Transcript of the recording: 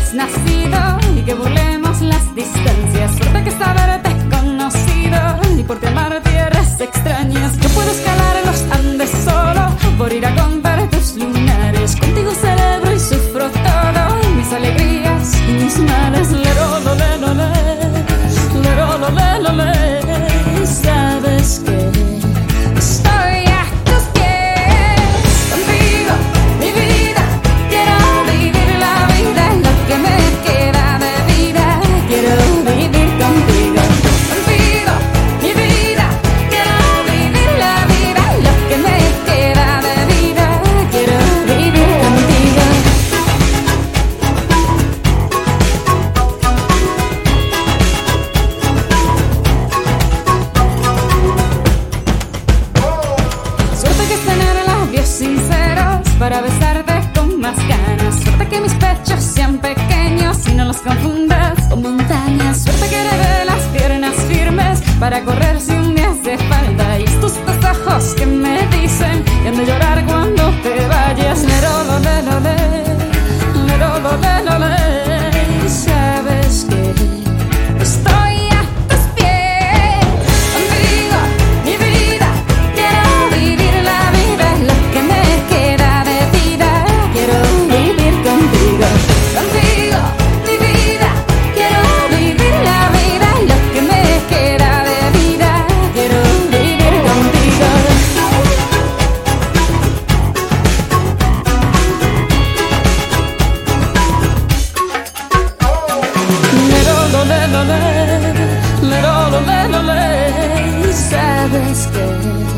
hayamos nacido y que burlemos las distancias. Suerte que saberte conocido y por ti amar tierras extrañas. Yo puedo escalar los Andes solo por ir a contar tus lunares. Contigo celebro y sufro todo, mis alegrías y mis males. Lero, lo, le, lo, le. Lero, lo, le, lo, le. Sabes que estoy a tus pies. Contigo, mi vida, quiero vivir la vida. Lo que me queda de vida, quiero vivir contigo. Contigo, mi vida, quiero vivir la vida. Lo que me queda de vida, quiero vivir contigo. Suerte que es tener labios sinceros para besarte con más ganas. Suerte que mis pechos sean pequeños y no los confundas con montañas. Suerte que heredé las piernas firmes para correr si un día hace falta. Y estos dos ojos que me dicen que han de llorar cuando te vayas. Lero, lo, le, lo, le. Lero, lo, le, lo, le. Sabes que estoy a tus pies. Contigo, mi vida, quiero vivir la vida. Lo que me queda de vida, quiero vivir contigo. Contigo, mi vida, quiero vivir la vida. Lo que me queda de vida, quiero vivir contigo. Lero, lo, le, lo, le. Lero, lo, le, lo, le. Sabes que